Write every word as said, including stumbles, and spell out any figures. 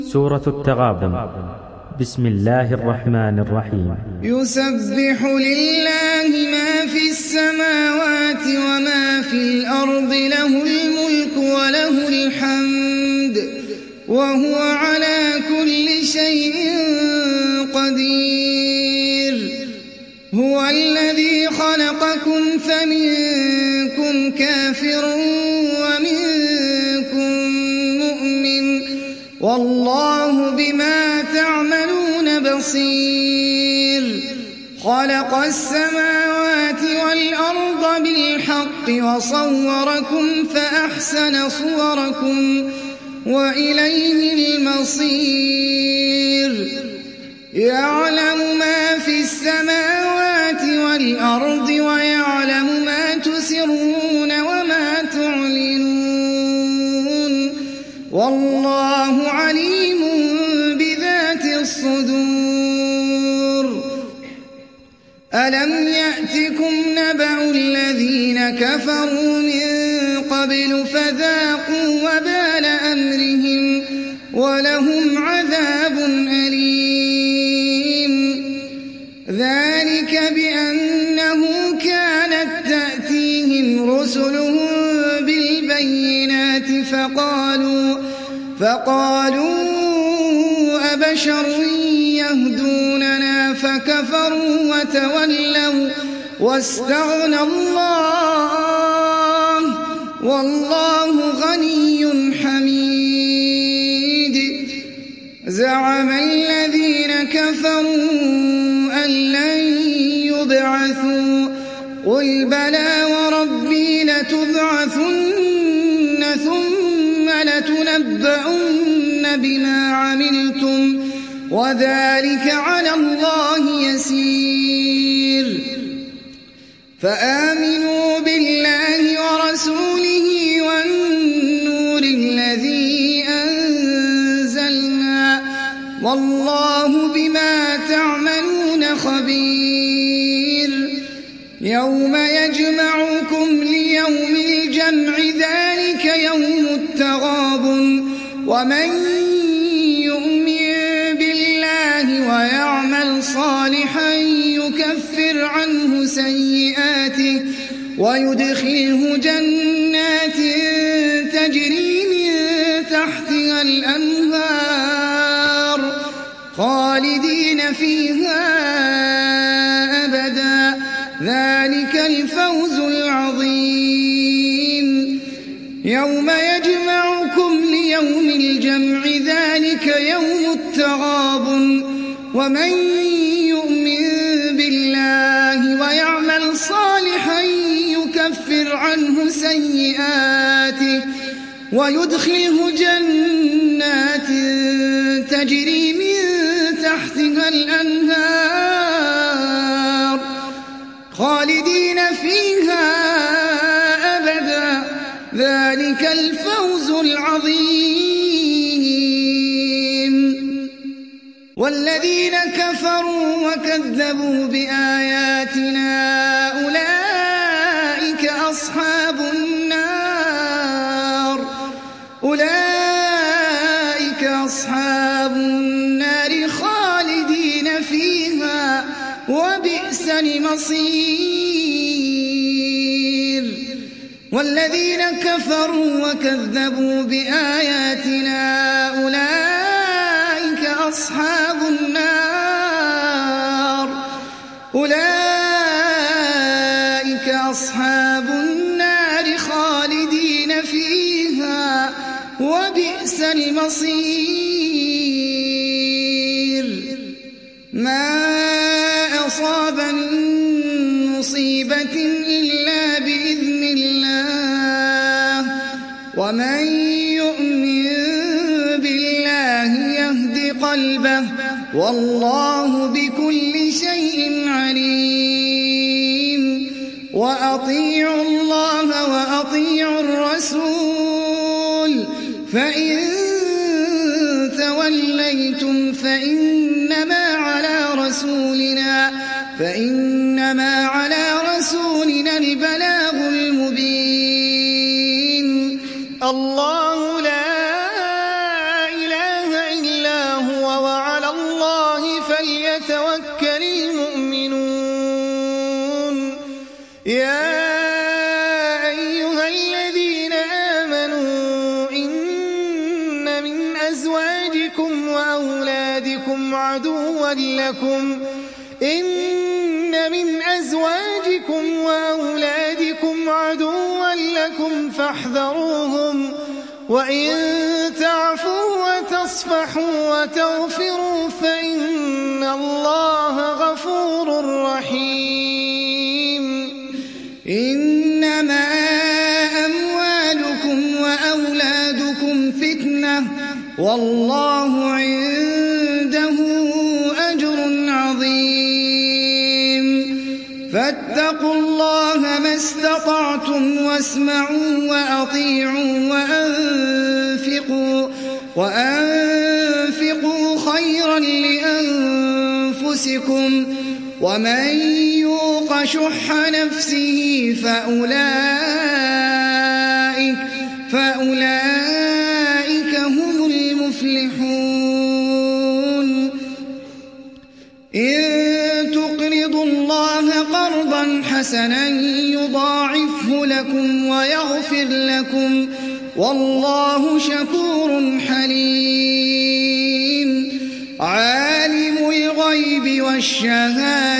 سورة التغابن. بسم الله الرحمن الرحيم. يسبح لله ما في السماوات وما في الأرض، له الملك وله الحمد وهو على كل شيء قدير. هو الذي خلقكم فمنكم كافر ومنكم مؤمن، والله بما تعملون بصير. خلق السماوات والأرض بالحق وصوركم فأحسن صوركم وإليه المصير. يعلم ما في السماوات والأرض ويعلم ما تسرون وما تعلنون، والله عليم بذات الصدور. ألم يأتكم نبأ الذين كفروا من قبل فذاقوا وبال أمرهم ولهم عذاب أليم. ذلك بأنه كانت تأتيهم رسلهم بالبينات فقالوا, فقالوا أبشر يهدوننا فكفروا وتولوا واستغنى الله والله غني حميد. زعم الذين كفروا أن لن يبعثوا، قل بلى وربي لتبعثن ثم لتنبؤن بما عملتم وذلك على الله يسير. فآمنوا بالله ورسوله والنور الذي أنزلنا، والله بما تعملون خبير. يوم يجمعكم ليوم الجمع ذلك يوم التغابن، ومن يؤمن بالله ويعمل صالحا يكفر عنه سيئاته ويدخله جنات تجري من تحتها الأنهار خالدين فيها أبدا، ذلك الفوز العظيم. يوم يجمعكم ليوم الجمع ذلك يوم التغابن، ومن يؤمن بالله ويعمل صالحا يكفر عنه سيئاته ويدخله جنات تجري من تحتها الأنهار خالدين فيها أبدا، ذلك الفوز العظيم. والذين كفروا وكذبوا بآياتنا أولئك أصحاب النار أولئك أصحاب النار خالدين فيها وبئس المصير. والذين كفروا وكذبوا بآياتنا أولئك أصحاب النار أولئك أصحاب النار خالدين فيها وبئس المصير. ما أصاب من مصيبة إلا بإذن الله، ومن يؤمن بالله يهد قلبه، والله بكل شيء عليم. وأطيعوا الله وأطيعوا الرسول، فإن توليتم فإنما على رسولنا فإنما على رسولنا البلاغ المبين. الله لا إله إلا أزواجكم وأولادكم عدوا لكم إن من أزواجكم وأولادكم عدوا لكم فاحذروهم وإن تعفوا وتصفحوا وتغفروا فإن الله غفور رحيم. إنما أموالكم وأولادكم فتنة والله عنده أجر عظيم. فاتقوا الله ما استطعتم واسمعوا وأطيعوا وأنفقوا, وأنفقوا خيرا لأنفسكم ومن يوق شح نفسه فأولئك, فأولئك هم المفلحون. إن تقرضوا الله قرضا حسنا يضاعفه لكم ويغفر لكم والله شكور حليم. عالم الغيب والشهادة